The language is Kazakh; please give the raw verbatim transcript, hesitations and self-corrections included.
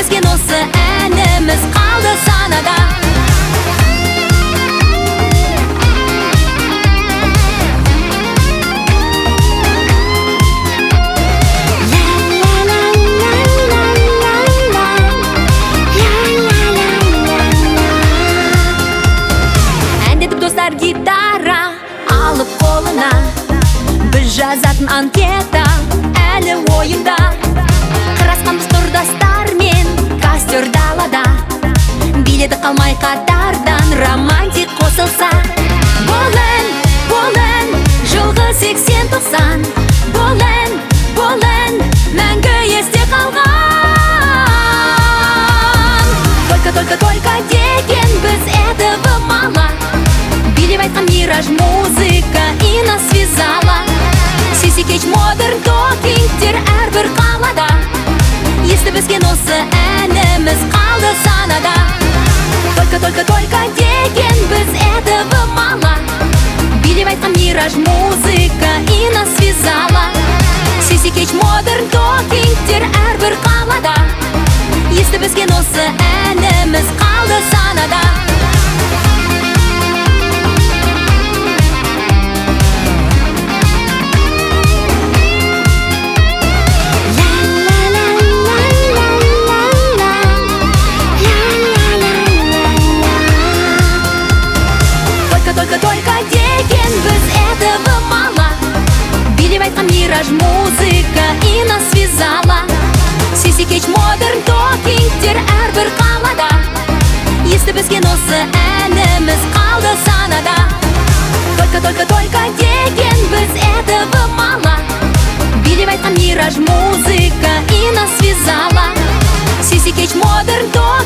Есебізген осы әніміз қалды санада. Достар гитара алып қолына, біз жазатын анкета әлі ойымда. Қырасқанбыз құрдастармен костер далада, биледі қалмай қатардан романтик қосылса. Бұл ән, бұл ән, жылғы сексен тоқсан. Бұл ән, бұл ән, мәңгі есте қалған. Только, только, только деген біз этого мало. Билеп айтқан мираж музыка и нас связала. Сиси кеч модерн токингтер әрбір қалада. Естібізген осы әніміз қалды санада. Только, только, только деген біз этого мало. Билеп айтқан мираж музыка и нас связала. Сиси кеч модерн токингтер әрбір қалада. Естібізген осы әніміз қалды санада. Только деген біз этого мало. Билеп айтқан мираж музыка и нас связала. Сиси кеч модерн токингтер әрбір қалада. Естібізген осы әніміз қалды санада. Только, только, только деген біз этого мало. Билеп айтқан мираж музыка и нас связала. Сиси кеч модерн токингтер